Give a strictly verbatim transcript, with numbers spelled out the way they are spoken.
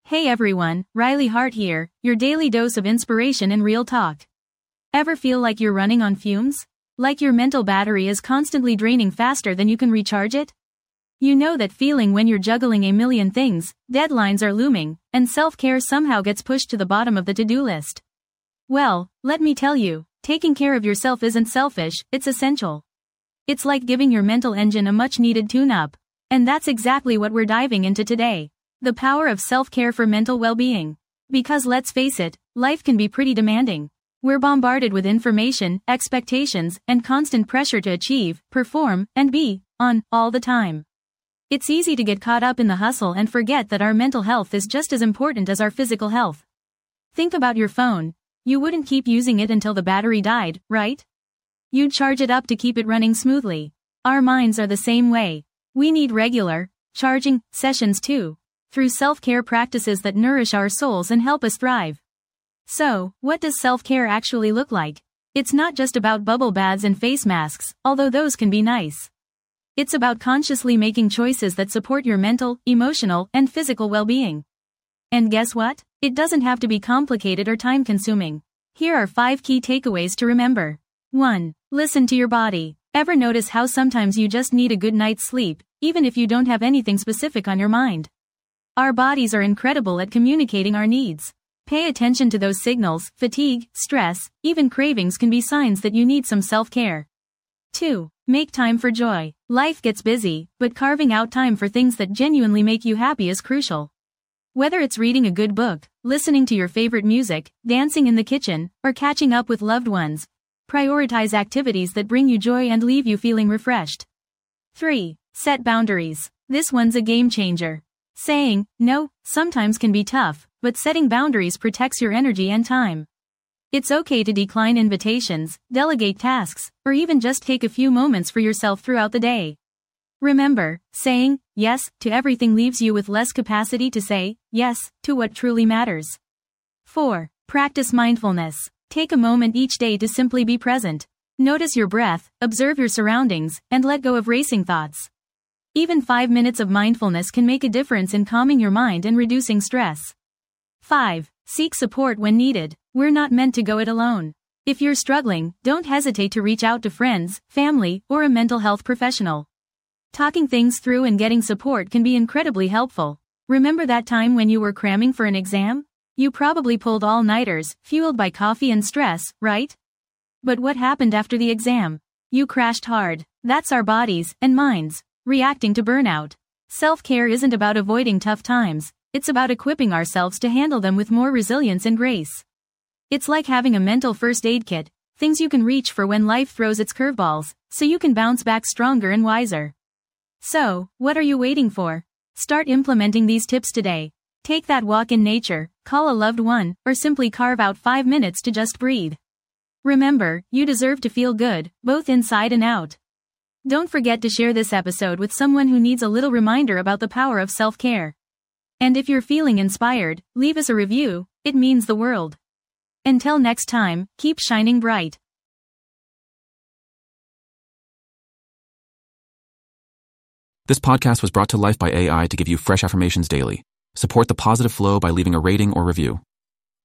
Hey everyone, Riley Hart here, your daily dose of inspiration and real talk. Ever feel like you're running on fumes? Like your mental battery is constantly draining faster than you can recharge it? You know that feeling when you're juggling a million things, deadlines are looming, and self-care somehow gets pushed to the bottom of the to-do list. Well, let me tell you, taking care of yourself isn't selfish, it's essential. It's like giving your mental engine a much-needed tune-up. And that's exactly what we're diving into today. The power of self-care for mental well-being. Because let's face it, life can be pretty demanding. We're bombarded with information, expectations, and constant pressure to achieve, perform, and be on all the time. It's easy to get caught up in the hustle and forget that our mental health is just as important as our physical health. Think about your phone. You wouldn't keep using it until the battery died, right? You'd charge it up to keep it running smoothly. Our minds are the same way. We need regular, charging sessions too, through self-care practices that nourish our souls and help us thrive. So, what does self-care actually look like? It's not just about bubble baths and face masks, although those can be nice. It's about consciously making choices that support your mental, emotional, and physical well-being. And guess what? It doesn't have to be complicated or time-consuming. Here are five key takeaways to remember. one. Listen to your body. Ever notice how sometimes you just need a good night's sleep, even if you don't have anything specific on your mind? Our bodies are incredible at communicating our needs. Pay attention to those signals. Fatigue, stress, even cravings can be signs that you need some self-care. two. Make time for joy. Life gets busy, but carving out time for things that genuinely make you happy is crucial. Whether it's reading a good book, listening to your favorite music, dancing in the kitchen, or catching up with loved ones, prioritize activities that bring you joy and leave you feeling refreshed. three. Set boundaries. This one's a game changer. Saying no sometimes can be tough, but setting boundaries protects your energy and time. It's okay to decline invitations, delegate tasks, or even just take a few moments for yourself throughout the day. Remember, saying yes to everything leaves you with less capacity to say yes to what truly matters. four. Practice mindfulness. Take a moment each day to simply be present. Notice your breath, observe your surroundings, and let go of racing thoughts. Even five minutes of mindfulness can make a difference in calming your mind and reducing stress. five. Seek support when needed. We're not meant to go it alone. If you're struggling, don't hesitate to reach out to friends, family, or a mental health professional. Talking things through and getting support can be incredibly helpful. Remember that time when you were cramming for an exam? You probably pulled all-nighters, fueled by coffee and stress, right? But what happened after the exam? You crashed hard. That's our bodies and minds reacting to burnout. Self-care isn't about avoiding tough times, it's about equipping ourselves to handle them with more resilience and grace. It's like having a mental first aid kit, things you can reach for when life throws its curveballs, so you can bounce back stronger and wiser. So, what are you waiting for? Start implementing these tips today. Take that walk in nature, call a loved one, or simply carve out five minutes to just breathe. Remember, you deserve to feel good, both inside and out. Don't forget to share this episode with someone who needs a little reminder about the power of self-care. And if you're feeling inspired, leave us a review, it means the world. Until next time, keep shining bright. This podcast was brought to life by A I to give you fresh affirmations daily. Support the positive flow by leaving a rating or review.